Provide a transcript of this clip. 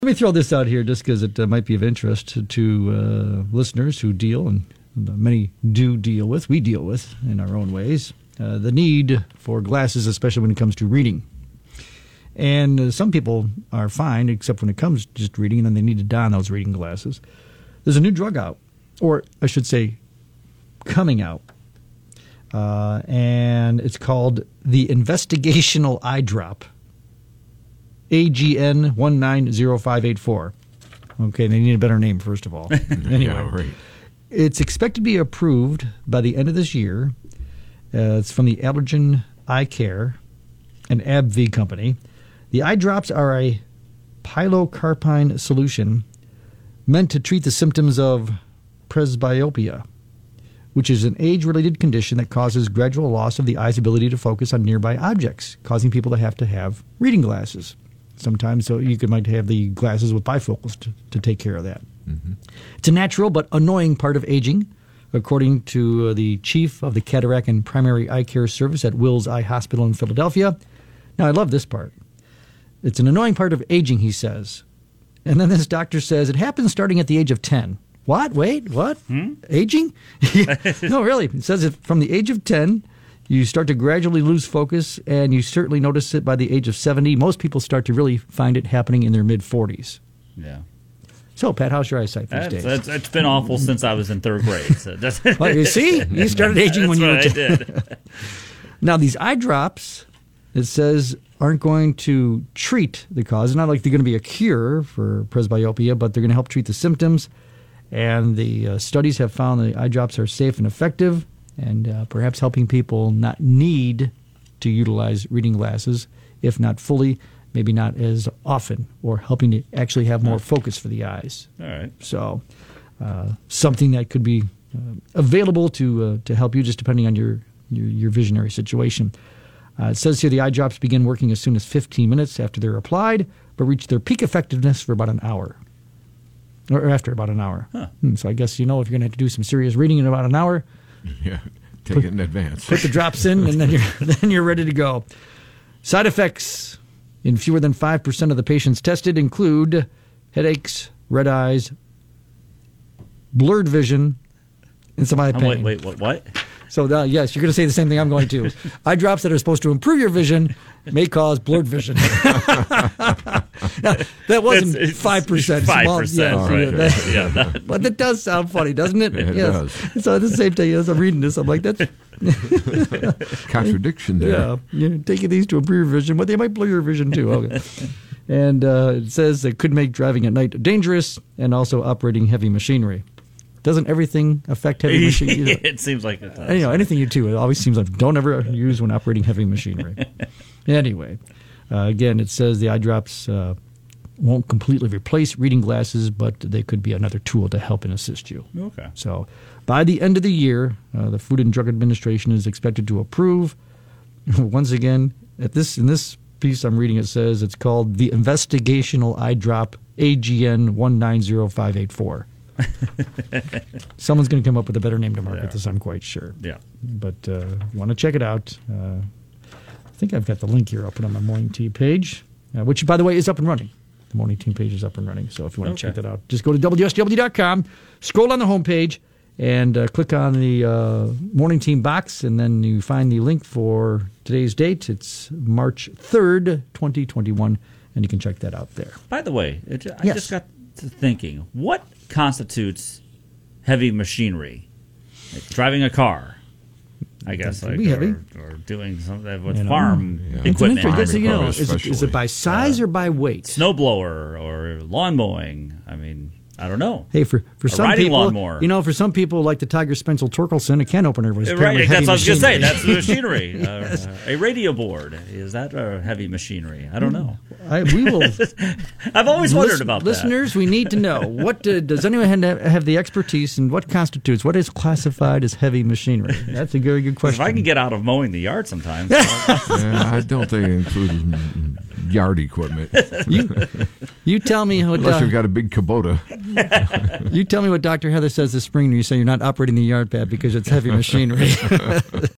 Let me throw this out here just because it might be of interest to listeners who deal, and many do deal with, we deal with in our own ways, the need for glasses, especially when it comes to reading. And some people are fine, except when it comes to just reading, and then they need to don those reading glasses. There's a new drug out, or I should say coming out, and it's called the Investigational Eye Drop. AGN 190584. Okay, they need a better name, first of all. Anyway, Yeah, right. It's expected to be approved by the end of this year. It's from the Allergan Eye Care, an AbbVie company. The eye drops are a pilocarpine solution meant to treat the symptoms of presbyopia, which is an age-related condition that causes gradual loss of the eye's ability to focus on nearby objects, causing people to have reading glasses. Sometimes so you might have the glasses with bifocals to take care of that. Mm-hmm. It's a natural but annoying part of aging, according to the chief of the Cataract and Primary Eye Care Service at Wills Eye Hospital in Philadelphia. Now, I love this part. It's an annoying part of aging, he says. And then this doctor says it happens starting at the age of 10. What? Wait, what? Aging? No, really. It says that from the age of 10, you start to gradually lose focus, and you certainly notice it by the age of 70. Most people start to really find it happening in their mid-40s. Yeah. So, Pat, how's your eyesight these days? It's been awful since I was in third grade. So well, you see? You started aging when you were 10. I did. Now, these eye drops, it says, aren't going to treat the cause. It's not like they're going to be a cure for presbyopia, but they're going to help treat the symptoms. And the studies have found the eye drops are safe and effective, and perhaps helping people not need to utilize reading glasses, if not fully, maybe not as often, or helping to actually have more focus for the eyes. All right. So something that could be available to help you just depending on your visionary situation. It says here the eye drops begin working as soon as 15 minutes after they're applied, but reach their peak effectiveness for about an hour. Or after about an hour. Huh. So I guess if you're going to have to do some serious reading in about an hour, Yeah, take it in advance. put the drops in, and then you're ready to go. Side effects in fewer than 5% of the patients tested include headaches, red eyes, blurred vision, and some eye pain. Wait, what? So, yes, you're going to say the same thing I'm going to. Eye drops that are supposed to improve your vision may cause blurred vision. Now, that wasn't 5%. 5%, right. But that does sound funny, doesn't it? It does. So at the same time, as I'm reading this, I'm like, that's... Contradiction there. Yeah, you're taking these to improve your vision, but they might blur your vision too. Okay. And it says it could make driving at night dangerous and also operating heavy machinery. Doesn't everything affect heavy machinery? It seems like it does. Anything you do, it always seems like don't ever use when operating heavy machinery. Anyway, again, it says the eye drops won't completely replace reading glasses, but they could be another tool to help and assist you. Okay. So by the end of the year, the Food and Drug Administration is expected to approve. Once again, in this piece I'm reading, it says it's called the Investigational Eye Drop AGN 190584. Someone's going to come up with a better name to market this, I'm quite sure. Yeah. But want to check it out. I think I've got the link here. I'll put on my Morning Tea page, which, by the way, is up and running. The Morning Tea page is up and running. So if you want to check that out, just go to WSWD.com, scroll on the homepage, and click on the Morning Team box, and then you find the link for today's date. It's March 3rd, 2021, and you can check that out there. By the way, I just got to thinking, what constitutes heavy machinery? Like driving a car, I guess, like, or doing something with farm equipment. Is it by size or by weight? Snowblower or lawn mowing. I mean, I don't know. Hey, for some riding people, lawnmower. For some people like the Tiger Spencer Torkelson, a can opener was right. That's what I was going to say. That's the machinery. Yes. A radio board, is that a heavy machinery? I don't know. We will. I've always wondered about listeners, we need to know what does anyone have the expertise in what is classified as heavy machinery? That's a very good question. If I can get out of mowing the yard sometimes. I don't think it includes yard equipment. You tell me what. Unless you've got a big Kubota. You tell me what Dr. Heather says this spring when you say you're not operating the yard, Pat, because it's heavy machinery.